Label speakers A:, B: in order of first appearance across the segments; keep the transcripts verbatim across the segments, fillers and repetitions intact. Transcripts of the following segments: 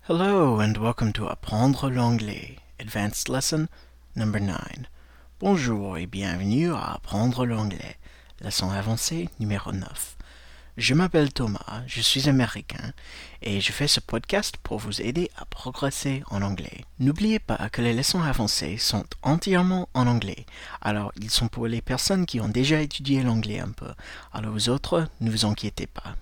A: Hello and welcome to Apprendre l'anglais, Advanced Lesson number nine. Bonjour et bienvenue à Apprendre l'anglais, leçon avancée numéro neuf. Je m'appelle Thomas, je suis américain et je fais ce podcast pour vous aider à progresser en anglais. N'oubliez pas que les leçons avancées sont entièrement en anglais, alors ils sont pour les personnes qui ont déjà étudié l'anglais un peu, alors aux autres, ne vous inquiétez pas.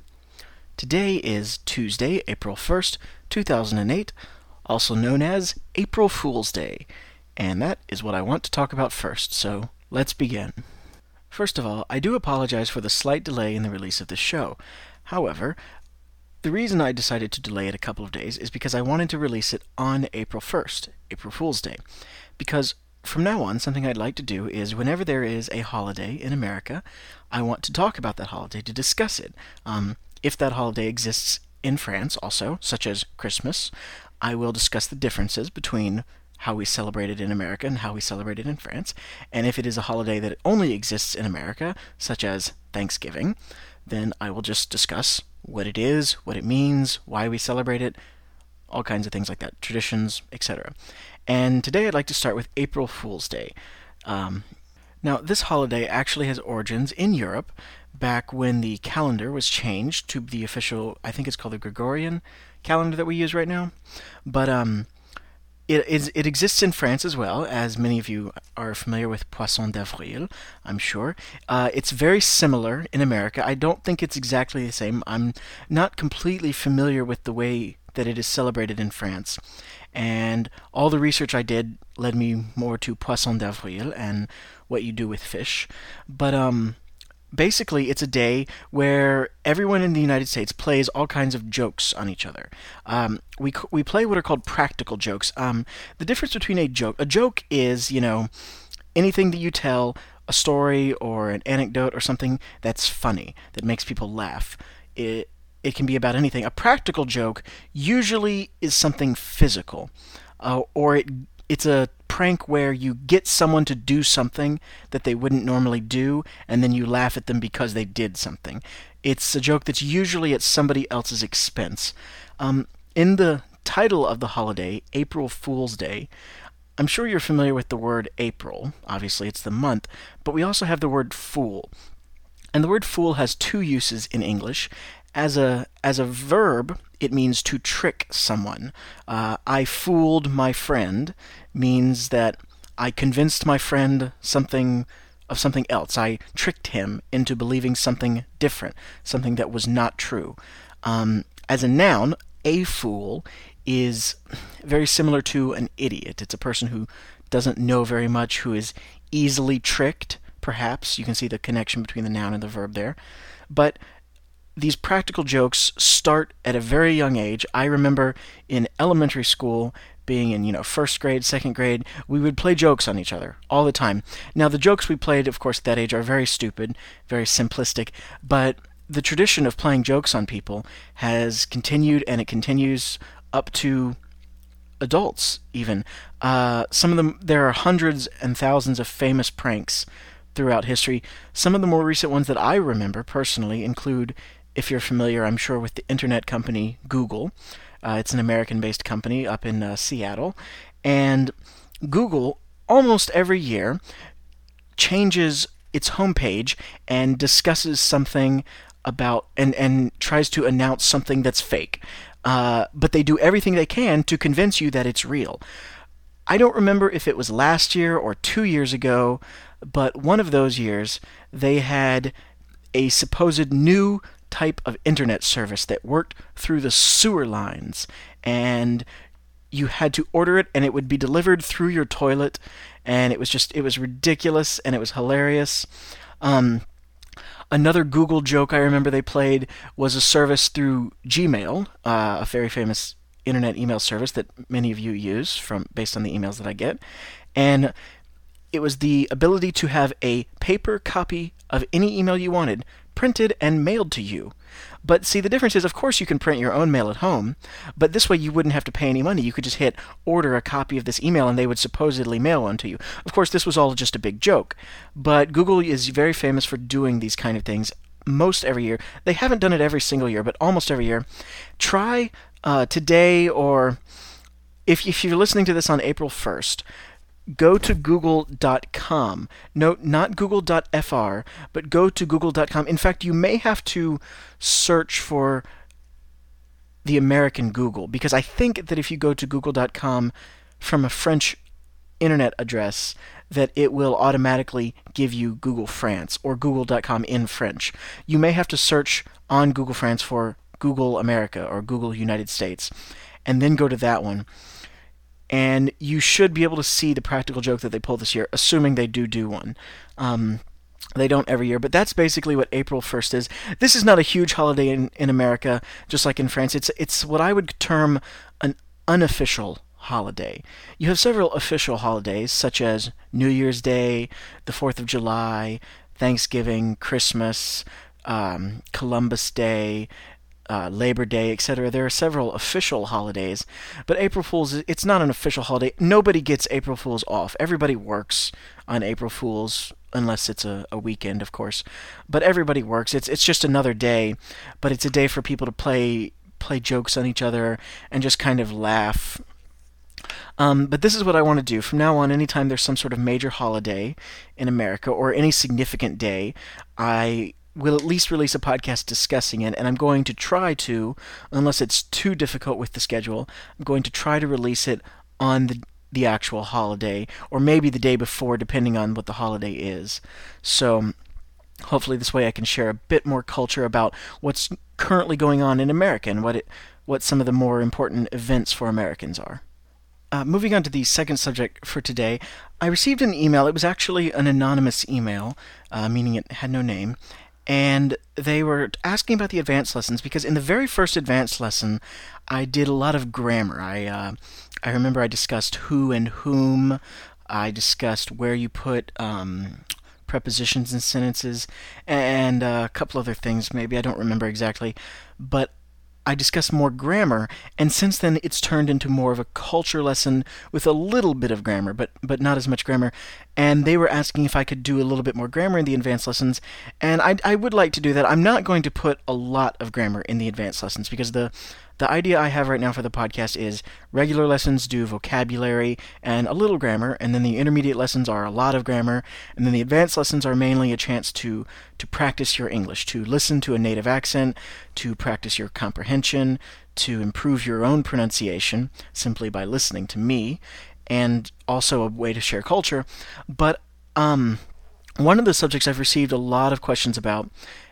A: Today is Tuesday, April first, two thousand eight, also known as April Fool's Day, and that is what I want to talk about first, so let's begin. First of all, I do apologize for the slight delay in the release of this show. However, the reason I decided to delay it a couple of days is because I wanted to release it on April first, April Fool's Day, because from now on, something I'd like to do is whenever there is a holiday in America, I want to talk about that holiday, to discuss it. Um, if that holiday exists in France also, such as Christmas, I will discuss the differences between how we celebrate it in America and how we celebrate it in France. And if it is a holiday that only exists in America, such as Thanksgiving, then I will just discuss what it is, what it means, why we celebrate it, all kinds of things like that, traditions, et cetera. And today I'd like to start with April Fool's Day. Um, now, this holiday actually has origins in Europe, back when the calendar was changed to the official, I think it's called the Gregorian calendar that we use right now. But um, it, is, it exists in France as well, as many of you are familiar with Poisson d'Avril, I'm sure. Uh, it's very similar in America. I don't think it's exactly the same. I'm not completely familiar with the way that it is celebrated in France. And all the research I did led me more to Poisson d'Avril and what you do with fish. But um, basically, it's a day where everyone in the United States plays all kinds of jokes on each other. Um, we we play what are called practical jokes. Um, the difference between a joke, a joke is, you know, anything that you tell, a story or an anecdote or something that's funny, that makes people laugh. It, it can be about anything. A practical joke usually is something physical, uh, or it it's a prank where you get someone to do something that they wouldn't normally do, and then you laugh at them because they did something. It's a joke that's usually at somebody else's expense. Um, in the title of the holiday, April Fool's Day, I'm sure you're familiar with the word April. Obviously, it's the month, but we also have the word fool. And the word fool has two uses in English. As a as a verb, it means to trick someone. Uh, I fooled my friend means that I convinced my friend something of something else. I tricked him into believing something different, something that was not true. Um, as a noun, a fool is very similar to an idiot. It's a person who doesn't know very much, who is easily tricked, perhaps. You can see the connection between the noun and the verb there. But these practical jokes start at a very young age. I remember in elementary school, being in, you know, first grade, second grade, we would play jokes on each other all the time. Now, the jokes we played, of course, at that age are very stupid, very simplistic, but the tradition of playing jokes on people has continued, and it continues up to adults, even. Uh, some of them, there are hundreds and thousands of famous pranks throughout history. Some of the more recent ones that I remember personally include, if you're familiar, I'm sure, with the internet company Google. Uh, it's an American-based company up in uh, Seattle. And Google, almost every year, changes its homepage and discusses something about, and, and tries to announce something that's fake. Uh, but they do everything they can to convince you that it's real. I don't remember if it was last year or two years ago, but one of those years, they had a supposed new type of internet service that worked through the sewer lines, and you had to order it, and it would be delivered through your toilet, and it was just, it was ridiculous, and it was hilarious. Um, another Google joke I remember they played was a service through Gmail, uh, a very famous internet email service that many of you use from based on the emails that I get, and it was the ability to have a paper copy of any email you wanted printed and mailed to you. But see, the difference is, of course, you can print your own mail at home, but this way you wouldn't have to pay any money. You could just hit order a copy of this email and they would supposedly mail one to you. Of course, this was all just a big joke, but Google is very famous for doing these kind of things most every year. They haven't done it every single year, but almost every year. Try uh, today, or if, if you're listening to this on April first, go to google dot com. No, not google dot f r, but go to google dot com. In fact, you may have to search for the American Google, because I think that if you go to google dot com from a French internet address, that it will automatically give you Google France or google dot com in French. You may have to search on Google France for Google America or Google United States, and then go to that one. And you should be able to see the practical joke that they pulled this year, assuming they do do one. Um, they don't every year, but that's basically what April first is. This is not a huge holiday in, in America, just like in France. It's it's what I would term an unofficial holiday. You have several official holidays, such as New Year's Day, the fourth of July, Thanksgiving, Christmas, um, Columbus Day, Uh, Labor Day, et cetera. There are several official holidays, but April Fool's, it's not an official holiday. Nobody gets April Fool's off. Everybody works on April Fool's, unless it's a, a weekend, of course. But everybody works. It's it's just another day, but it's a day for people to play play jokes on each other and just kind of laugh. Um, but this is what I want to do. From now on, anytime there's some sort of major holiday in America or any significant day, I will at least release a podcast discussing it, and I'm going to try to, unless it's too difficult with the schedule, I'm going to try to release it on the the actual holiday, or maybe the day before, depending on what the holiday is. So hopefully this way I can share a bit more culture about what's currently going on in America and what it what some of the more important events for Americans are. Uh, moving on to the second subject for today, I received an email. It was actually an anonymous email, uh, meaning it had no name. And they were asking about the advanced lessons, because in the very first advanced lesson, I did a lot of grammar. I uh, I remember I discussed who and whom. I discussed where you put um, prepositions in sentences, and uh, a couple other things. Maybe I don't remember exactly, but I discussed more grammar, and since then it's turned into more of a culture lesson with a little bit of grammar, but but not as much grammar. And they were asking if I could do a little bit more grammar in the advanced lessons, and I, I would like to do that. I'm not going to put a lot of grammar in the advanced lessons, because the the idea I have right now for the podcast is regular lessons do vocabulary and a little grammar, and then the intermediate lessons are a lot of grammar, and then the advanced lessons are mainly a chance to to practice your English, to listen to a native accent, to practice your comprehension, to improve your own pronunciation simply by listening to me, and also a way to share culture. But um, one of the subjects I've received a lot of questions about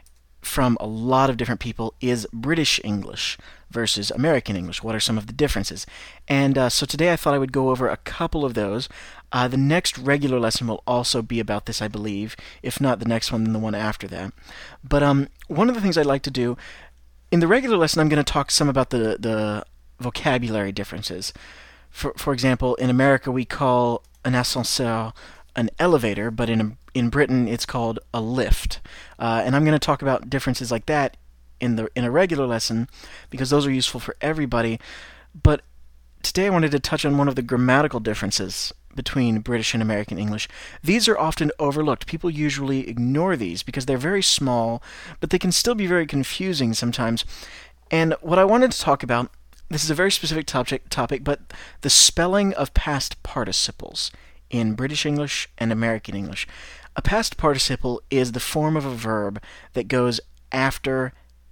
A: from a lot of different people is British English versus American English. What are some of the differences? And uh, so today I thought I would go over a couple of those. Uh, the next regular lesson will also be about this, I believe. If not the next one, then the one after that. But um, one of the things I'd like to do, in the regular lesson I'm going to talk some about the, the vocabulary differences. For, for example, in America we call an ascenseur an elevator, but in in Britain it's called a lift. Uh, and I'm going to talk about differences like that in the in a regular lesson, because those are useful for everybody. But today I wanted to touch on one of the grammatical differences between British and American English. These are often overlooked. People usually ignore these because they're very small, but they can still be very confusing sometimes. And what I wanted to talk about, this is a very specific topic, topic, but the spelling of past participles in British English and American English. A past participle is the form of a verb that goes after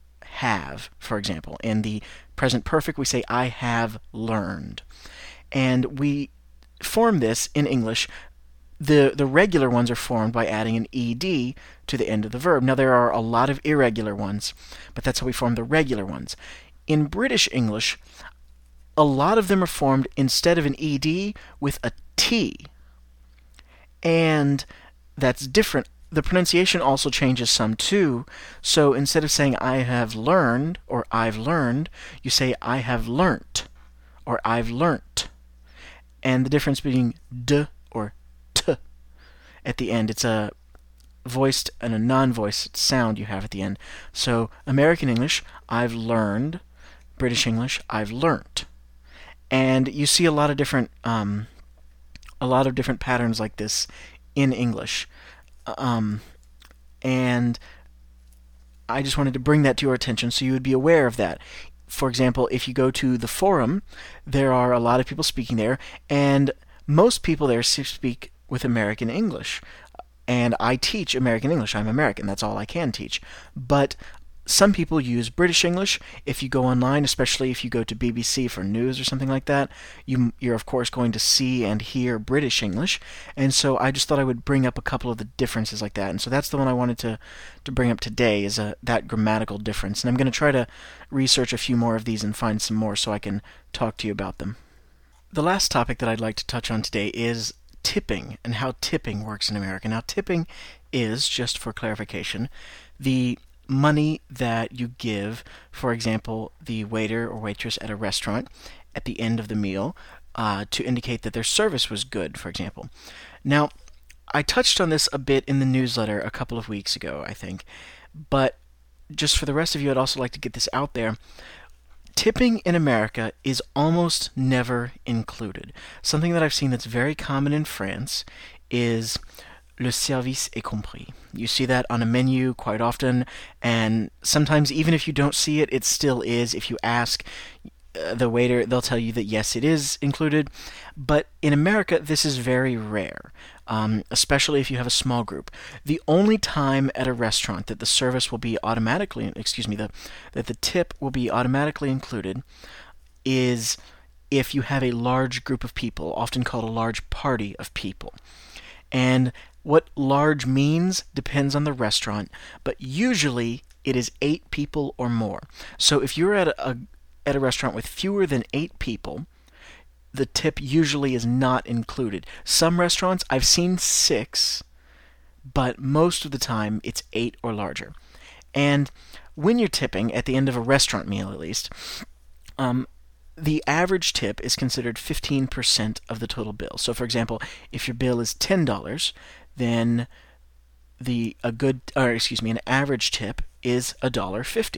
A: have, for example. In the present perfect, we say, I have learned. And we form this in English. The, the regular ones are formed by adding an ed to the end of the verb. Now, there are a lot of irregular ones, but that's how we form the regular ones. In British English, a lot of them are formed instead of an ed with a t. And that's different. The pronunciation also changes some too. So instead of saying I have learned or I've learned, you say I have learnt or I've learnt. And the difference between d or t at the end, it's a voiced and a non-voiced sound you have at the end. So American English, I've learned. British English, I've learnt. And you see a lot of different um, a lot of different patterns like this in English. Um, and I just wanted to bring that to your attention so you would be aware of that. for example, if you go to the forum, there are a lot of people speaking there, and most people there speak with American English. And I teach American English. I'm American. That's all I can teach. But some people use British English. If you go online, especially if you go to B B C for news or something like that, you, you're of course going to see and hear British English. And so I just thought I would bring up a couple of the differences like that. And so that's the one I wanted to, to bring up today, is a, that grammatical difference. And I'm going to try to research a few more of these and find some more so I can talk to you about them. The last topic that I'd like to touch on today is tipping and how tipping works in America. Now, tipping is, just for clarification, the money that you give, for example, the waiter or waitress at a restaurant at the end of the meal uh, to indicate that their service was good, for example. Now, I touched on this a bit in the newsletter a couple of weeks ago, I think, but just for the rest of you, I'd also like to get this out there. Tipping in America is almost never included. Something that I've seen that's very common in France is le service est compris. You see that on a menu quite often, and sometimes even if you don't see it, it still is. If you ask uh, the waiter, they'll tell you that yes, it is included. But in America, this is very rare, um, especially if you have a small group. The only time at a restaurant that the service will be automatically, excuse me, the, that the tip will be automatically included is if you have a large group of people, often called a large party of people. And what large means depends on the restaurant, but usually it is eight people or more. So if you're at a, a at a restaurant with fewer than eight people, the tip usually is not included. Some restaurants, I've seen six, but most of the time it's eight or larger. And when you're tipping, at the end of a restaurant meal at least, um, the average tip is considered fifteen percent of the total bill. So for example, if your bill is ten dollars, then the a good or excuse me, an average tip is one dollar fifty.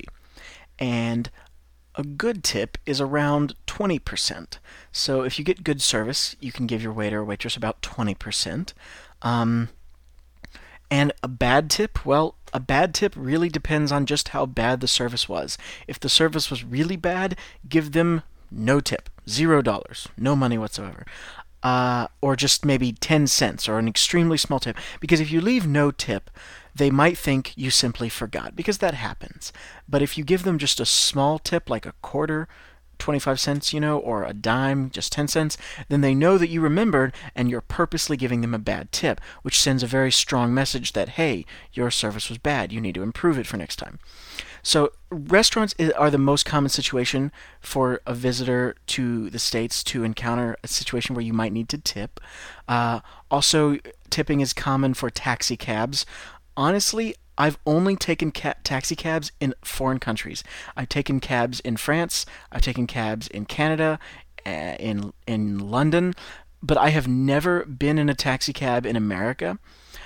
A: And a good tip is around twenty percent. So if you get good service, you can give your waiter or waitress about twenty percent. Um, and a bad tip, well, a bad tip really depends on just how bad the service was. If the service was really bad, give them no tip, zero dollars, no money whatsoever. Uh, or just maybe ten cents or an extremely small tip. Because if you leave no tip, they might think you simply forgot, because that happens. But if you give them just a small tip, like a quarter, twenty-five cents, you know, or a dime, just ten cents, then they know that you remembered and you're purposely giving them a bad tip, which sends a very strong message that, hey, your service was bad, you need to improve it for next time. So restaurants are the most common situation for a visitor to the States to encounter a situation where you might need to tip. Uh, also, tipping is common for taxi cabs. Honestly, I've only taken ca- taxi cabs in foreign countries. I've taken cabs in France, I've taken cabs in Canada, uh, in in London, but I have never been in a taxi cab in America.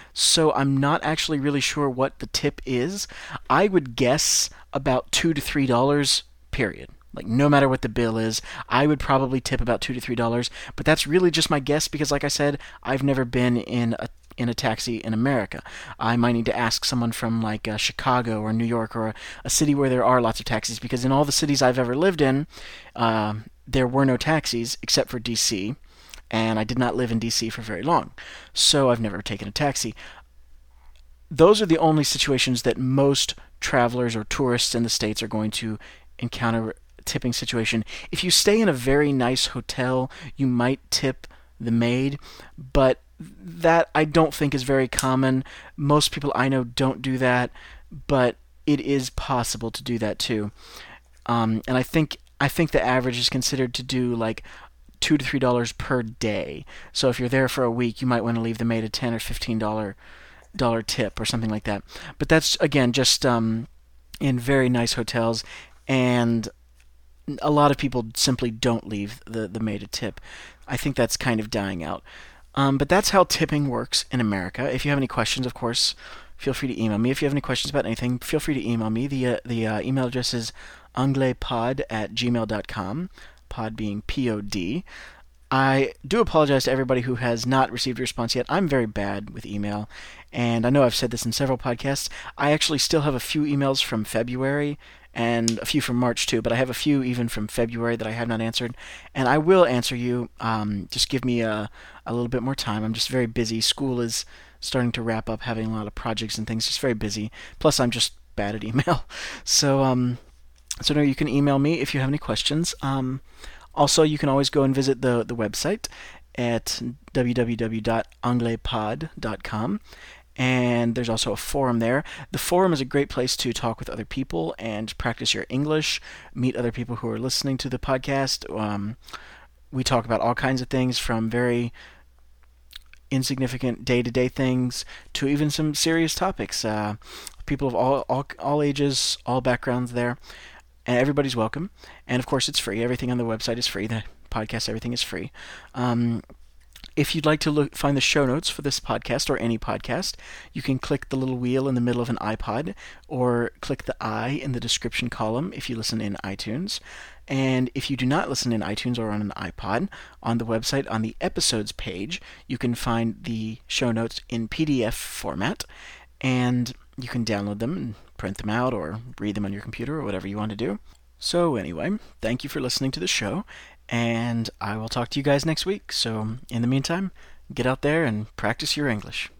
A: So I'm not actually really sure what the tip is. I would guess about two to three dollars. Period. Like no matter what the bill is, I would probably tip about two to three dollars. But that's really just my guess because, like I said, I've never been in a in a taxi in America. I might need to ask someone from like uh, Chicago or New York or a, a city where there are lots of taxis. Because in all the cities I've ever lived in, uh, there were no taxis except for D C And I did not live in D C for very long, so I've never taken a taxi. Those are the only situations that most travelers or tourists in the States are going to encounter a tipping situation. If you stay in a very nice hotel, you might tip the maid, but that I don't think is very common. Most people I know don't do that, but it is possible to do that too. Um, and I think I think the average is considered to do like two to three dollars per day. So if you're there for a week, you might want to leave the maid a ten or fifteen dollar dollar tip or something like that. But that's again just um, in very nice hotels, and a lot of people simply don't leave the the maid a tip. I think that's kind of dying out. Um, but that's how tipping works in America. If you have any questions, of course, feel free to email me. If you have any questions about anything, feel free to email me. The uh, the uh, email address is anglaipod at gmail dot com, pod being P O D. I do apologize to everybody who has not received a response yet. I'm very bad with email, and I know I've said this in several podcasts. I actually still have a few emails from February and a few from March too, but I have a few even from February that I have not answered, and I will answer you. Um, just give me a, a little bit more time. I'm just very busy. School is starting to wrap up, having a lot of projects and things, just very busy. Plus, I'm just bad at email. So, um, so no, you can email me if you have any questions. Um, also, you can always go and visit the, the website at w w w dot anglais pod dot com. And there's also a forum there. The forum is a great place to talk with other people and practice your English, meet other people who are listening to the podcast. Um, we talk about all kinds of things from very insignificant day-to-day things to even some serious topics. Uh, people of all, all all ages, all backgrounds there, and everybody's welcome. And of course, it's free. Everything on the website is free. The podcast, everything is free. Um, if you'd like to look, find the show notes for this podcast or any podcast, you can click the little wheel in the middle of an iPod or click the I in the description column if you listen in iTunes. And if you do not listen in iTunes or on an iPod, on the website, on the episodes page, you can find the show notes in P D F format, and you can download them and print them out or read them on your computer or whatever you want to do. So anyway, thank you for listening to the show, and I will talk to you guys next week. So in the meantime, get out there and practice your English.